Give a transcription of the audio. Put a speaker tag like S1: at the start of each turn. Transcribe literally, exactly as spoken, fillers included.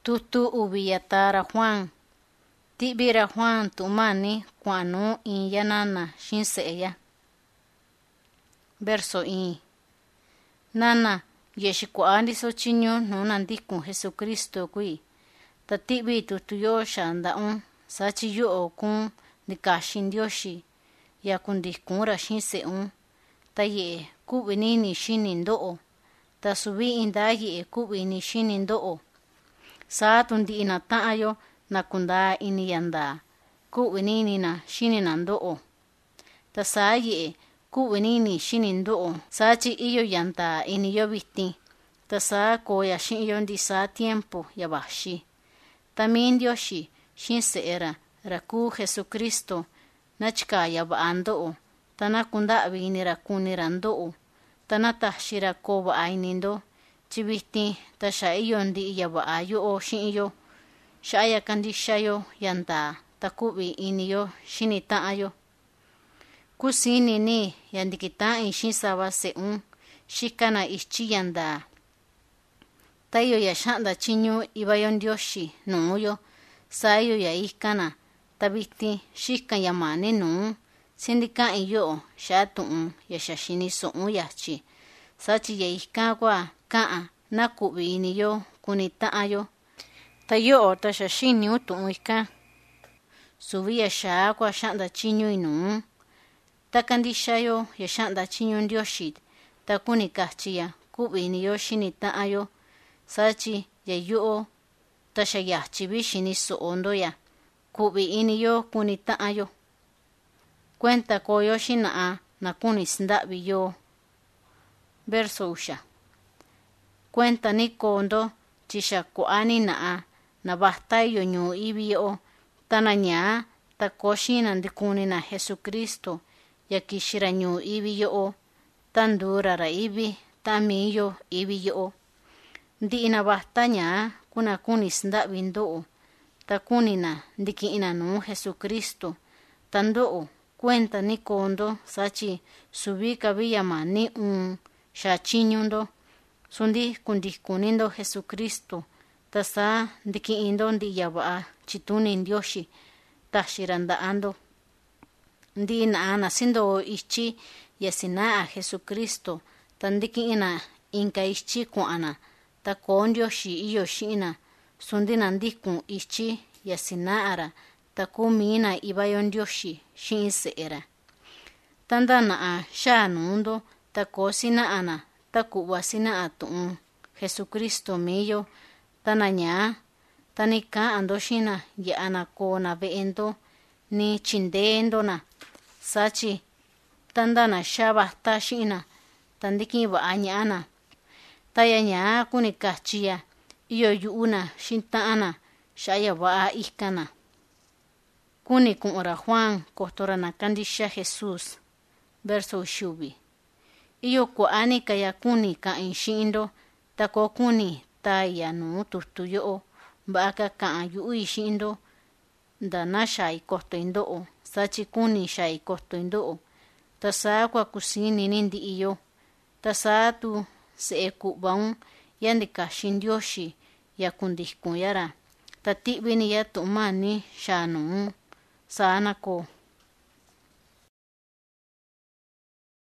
S1: Tutu uvi yatara Juan. Ti'vira Juan tu'mani kua'nu in ya nana xiin se'eya. Verso in. Nana ye'e xikua'a ndiso tyiñu nuu nandikun Jesucristo kuii. Ta ti'vi tutuyo xa nda'un satyi yo'o kuun ndikaxin Ndioxi ya kundikun ra xiin se'un. Ta ye'e ku'vi ni xini ndo'o. Ta suvi indaa ye'e ku'vi ni xini ndo'o. Saa tundi'ina ta'ayo na kundaa ini yandaa ku'vi ni na xini na ndo'o. Ta saa ye'e ku'vi ni xini ndo'o satyi iyo yandaa iniyo vitin. Ta saa kooya xi'inyo ndisaa tiempo ya vaxi. Ta mii Ndioxi xiin se'e ra ra kuu Jesucristo na chikaaya va'a ndo'o. Ta na kunda'vi inira kunira ndo'o. Ta na taxira koo va'a inindo. Tyi vitin ta xa iyo ndi'i ya va'a yo'o xi'inyo. Xa'a ya kandixayo yandaa ta ku'vi iniyo xini ta'ayo. Kusini ni ya ndikita'in xiin sava se'un xikana ityi yandaa. Ta iyo ya xa'nda tyiñu ivayo Ndioxi nuuyo. Saa iyo ya ikana. Ta vitin xikan ya mani nuu. Sindika'in yo'o xa'a tu'un ya xa xini so'un yachi. Satyi ya ikan kua ka'an na ku'vi iniyo kuni ta'ayo. Ta yo'o ta xa xiniun tu'un ikan. Suvi ya xaa kua xa'nda tyiñu nuu. Ta kandixayo ya xa'nda tyiñu Ndioxi. Ta kuni kachi ya ku'vi iniyo xini ta'ayo. Satyi ya yo'o ta xa yachi vi xini so'ondo ya ku'vi iniyo kuni ta'ayo. Kuenta koyo xina'a na kuni snda'vi yoo. Verso uxa. Kuenta ni koondo tyi xa kua'a ni na'a na vata iyo ñuu ivi yo'o. Ta na ñaa ta koo xiina ndikunina Jesucristo ya kixira ñuu ivi yo'o. Ta nduura ra ivi ta miyo ivi yo'o. Ndi'i na vata ñaa kuna kuni snda'vi ndo'o. Ta kunina ndiki'ina nuu Jesucristo. Ta ndo'o kuenta ni koondo satyi suvi kavi ya mani uun xaa tyiñundo. Sundi kundikunindo Jesucristo. Ta saa ndiki'indo ndi'i ya va'a tyituni Ndioxi taxira nda'ando. Ndi'i na'a na sindoo ityi ya sina'a Jesucristo. Ta ndiki'ina inka ityi kua'ana. Ta koo Ndioxi iyo xi'ina. Sundi nandikun ityi ya sina'ara. Ta kuu miina ivayo Ndioxi xiin se'era. Ta nda na'a xaa nuundo. Ta koo sina'ana. Ta ku'va sina'a tu'un Jesucristo miyo. Ta na ñaa. Ta ni ka'ando xina ya'a na koo na ve'endo. Ni tyindeendo na. Satyi ta nda na xaa vata xi'ina. Ta ndiki'in va'a ña'ana. Ta ya ñaa kuni kachi ya iyo yu'una xiin ta'ana xa'a ya va'a ikana. Kuni ku'ura Juan kotora na kandixa Jesus. Verso uxiuvi. Iyo kua'a ni ka ya kuni ka'in xi'indo. Ta koo kuni taya nuu tutu yo'o. Va'a ka ka'an yu'ui xi'indo. Nda na xai koto'i ndo'o. Satyi kuni xai koto'i ndo'o. Ta saa kua kusini ni ndi'iyo. Ta saa tu se'e ku'vaun ya ndikaxin Ndioxi ya kundikun yara. Ta ti'vi ni ya tu'mani xaa nuu. Saa na koo.